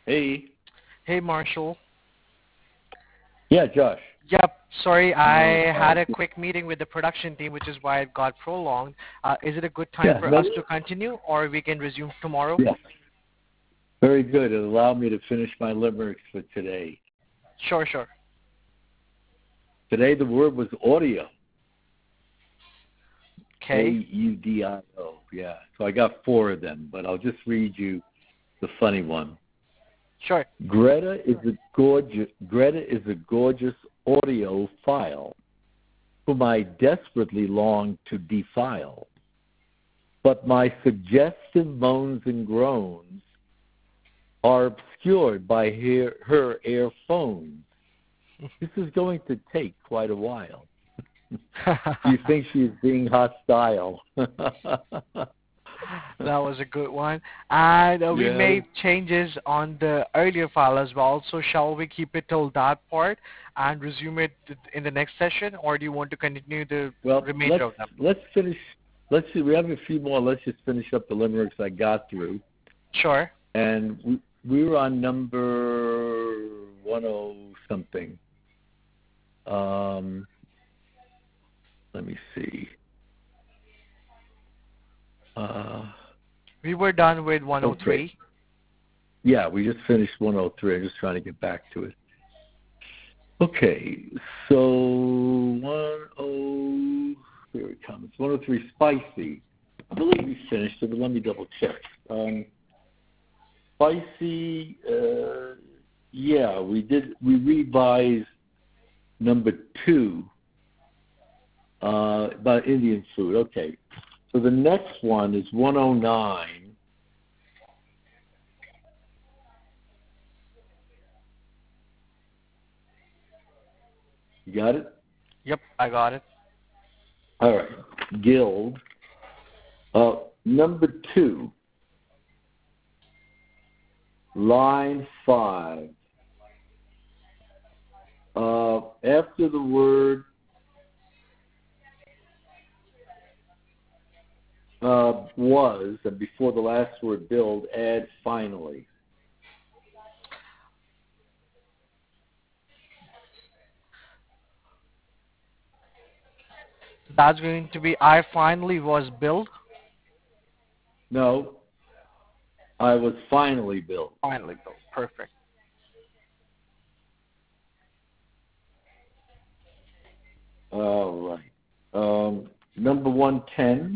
Hey. Hey, Marshall. Yeah, Josh. Yep, sorry, I Uh, had a quick meeting with the production team, which is why it got prolonged. Is it a good time yeah, for us to continue, or we can resume tomorrow? yeah. Very good. It allowed me to finish my limericks for today. Sure, sure. Today the word was audio. Okay. AUDIO. Yeah. So I got 4 of them, but I'll just read you the funny one. Sure. Greta is a gorgeous audio file whom I desperately long to defile. But my suggestive moans and groans are obscured by her earphones. This is going to take quite a while. Do you think she's being hostile? That was a good one. And we Yeah. made changes on the earlier file as well, so shall we keep it till that part and resume it in the next session, or do you want to continue the Well, remainder of them? let's finish. Let's see. We have a few more. Let's just finish up the limericks I got through. Sure. And we were on number 10 something. Let me see. We were done with Okay. 103. Yeah, we just finished 103. I'm just trying to get back to it. Okay, so here it comes. 103, spicy. I believe we finished it, but let me double check. Spicy, yeah, we did. We revised number 2 about Indian food. Okay, so the next one is 109. You got it? Yep, I got it. All right. Guild. Number 2, line 5. After the word was, and before the last word build, add finally. That's going to be I finally was built. No, I was finally built. Finally built. Perfect. All right. Number 110.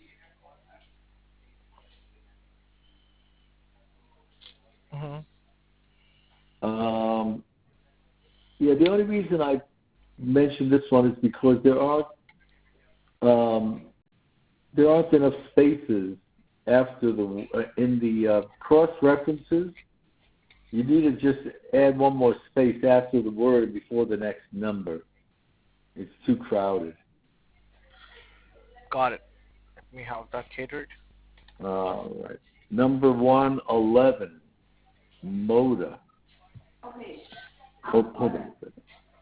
Hmm. Yeah, the only reason I mentioned this one is because there aren't enough spaces after in the cross references. You need to just add one more space after the word before the next number. It's too crowded. Got it. Let me have that catered. All right. Number 111, Moda. Oh, hold on a second.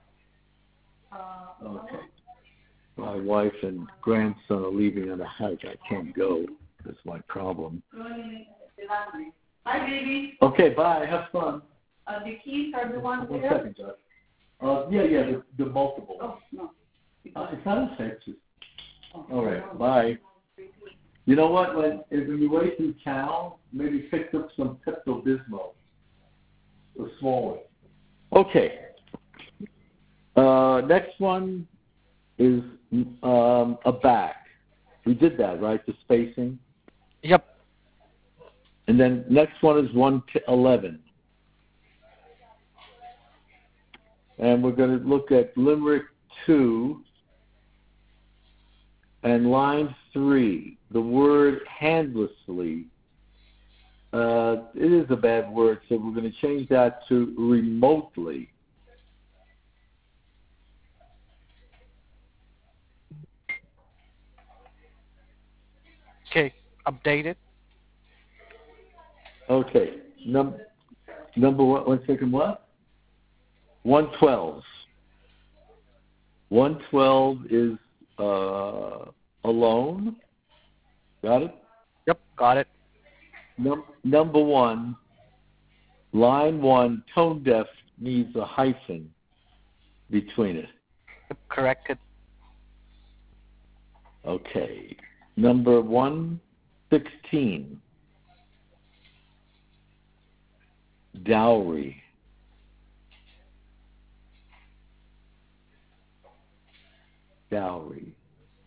Okay. My wife and grandson are leaving on a hike. I can't go. That's my problem. Hi, baby. Okay, bye. Have fun. The keys are the ones One there? second, Josh. Yeah, the multiple. Oh, no. It's not infectious. All right, bye. You know what? When you wait through town, maybe pick up some Pepto-Bismol, a small one. Okay. Next one is a back. We did that, right? The spacing. Yep. And then next one is 111. And we're going to look at Limerick 2 and line 3. The word handlessly. It is a bad word, so we're going to change that to remotely. Okay. Updated. Okay. Number one second, what? 112. 112 is alone. Got it? Yep. Got it. Number 1, line 1, tone deaf needs a hyphen between it. Corrected. Okay. Number 116. Dowry. Dowry.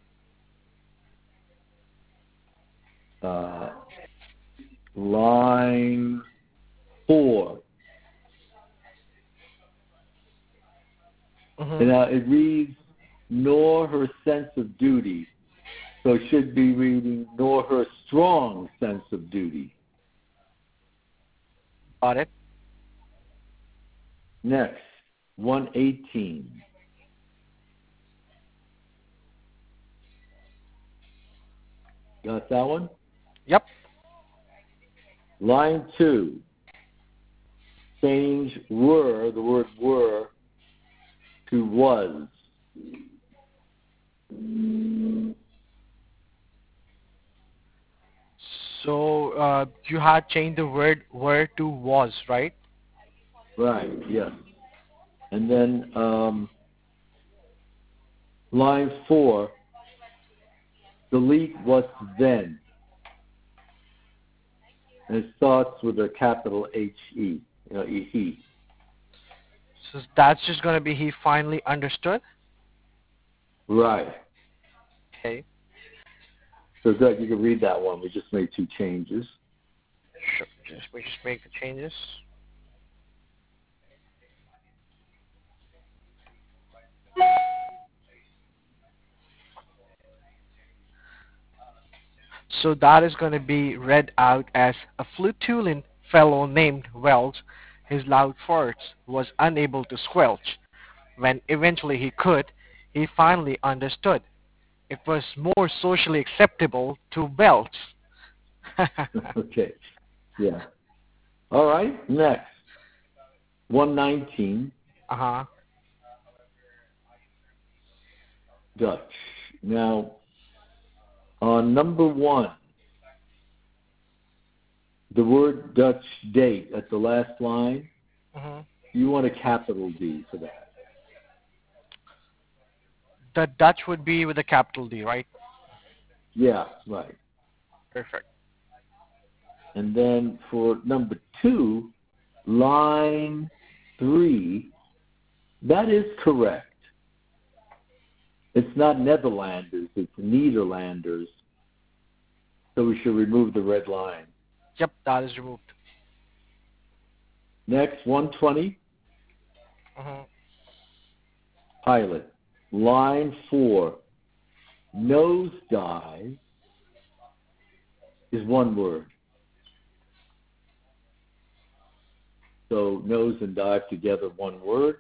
Line 4. Mm-hmm. And now it reads, nor her sense of duty. So it should be reading, nor her strong sense of duty. Got it. Next, 118. Got that one? Yep. Line 2. Change were, the word were, to was. So you had changed the word were to was, right? Right, yes. And then line 4, delete what's then. And it starts with a capital H-E, E. So that's just going to be he finally understood. Right. Okay. So Doug, you can read that one. We just made 2 changes. Sure. We just make the changes. So that is going to be read out as a flutulant fellow named Wells. His loud farts was unable to squelch. When eventually he could, he finally understood. It was more socially acceptable to belch. Okay. Yeah. All right. Next. 119. Uh-huh. Dutch. Now, on number 1, the word Dutch date at the last line, Mm-hmm. you want a capital D for that. The Dutch would be with a capital D, right? Yeah, right. Perfect. And then for number 2, line 3, that is correct. It's not Netherlanders, it's Nederlanders. So we should remove the red line. Yep, that is removed. Next, 120, Mm-hmm. pilot. Line 4, nosedive is one word. So nose and dive together, one word.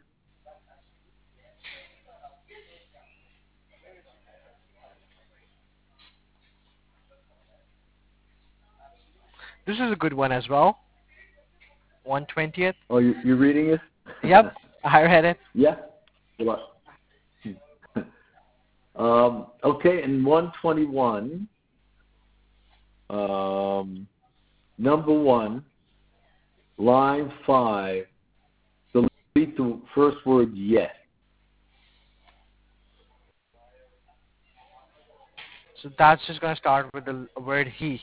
This is a good one as well. 120th. Oh, you're reading it? Yep, I read it. Yeah. Okay, and 121, number 1, line 5, delete the first word yet. So that's just going to start with the word he.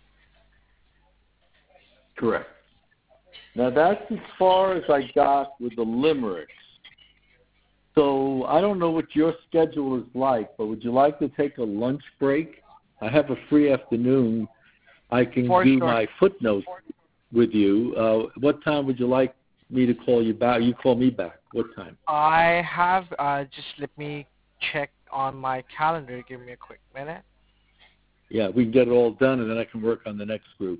Correct. Now that's as far as I got with the limericks. So I don't know what your schedule is like, but would you like to take a lunch break? I have a free afternoon. I can For do sure. my footnotes with you. What time would you like me to call you back? You call me back. What time? I have, just let me check on my calendar. Give me a quick minute. Yeah, we can get it all done, and then I can work on the next group.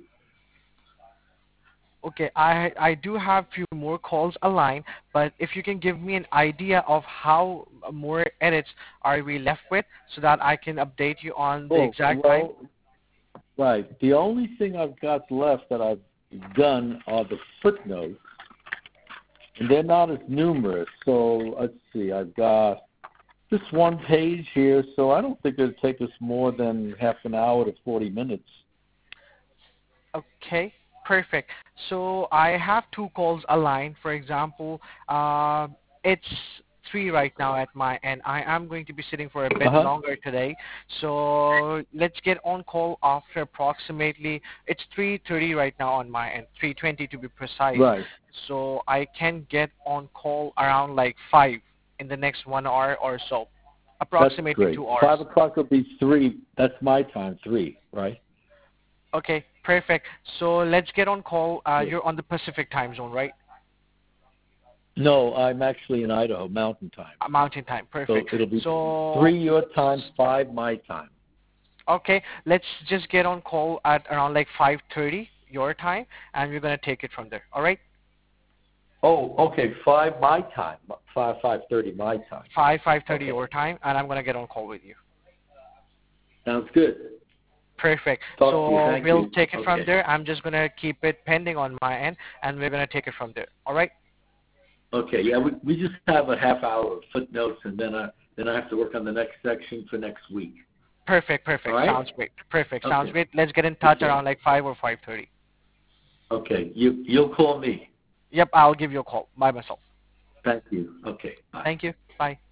Okay, I do have a few more calls aligned, but if you can give me an idea of how more edits are we left with so that I can update you on the exact time. Right. The only thing I've got left that I've done are the footnotes, and they're not as numerous. So let's see, I've got just one page here, so I don't think it'll take us more than half an hour to 40 minutes. Okay, Perfect. So I have two calls aligned. For example, it's 3 right now at my end. I am going to be sitting for a bit Uh-huh. longer today. So let's get on call after approximately, it's 3:30 right now on my end, 3:20 to be precise. Right. So I can get on call around like 5 in the next 1 hour or so, That's approximately great. 2 hours. 5 o'clock will be 3. That's my time, 3, right? Okay, perfect. So let's get on call. Yes. You're on the Pacific time zone, right? No, I'm actually in Idaho, Mountain Time. Mountain time. So Perfect. it'll be So 3 your time, 5 my time. okay, let's just get on call at around like 5:30 your time, and we're gonna take it from there. All right? Oh, okay, 5 my time. 5:30 my time. 5:30 Okay. your time, and I'm gonna get on call with you. Sounds good. Perfect. Talk to you. So Thank we'll you. take it from Okay. there. I'm just gonna keep it pending on my end, and we're gonna take it from there. All right? Okay. Yeah, we just have a half hour of footnotes, and then I have to work on the next section for next week. Perfect. Perfect. All right? Sounds great. Perfect. Sounds Okay. great. Let's get in touch Okay. around like 5 or 5:30. Okay. You'll call me. Yep, I'll give you a call by myself. Thank you. Okay. Bye. Thank you. Bye.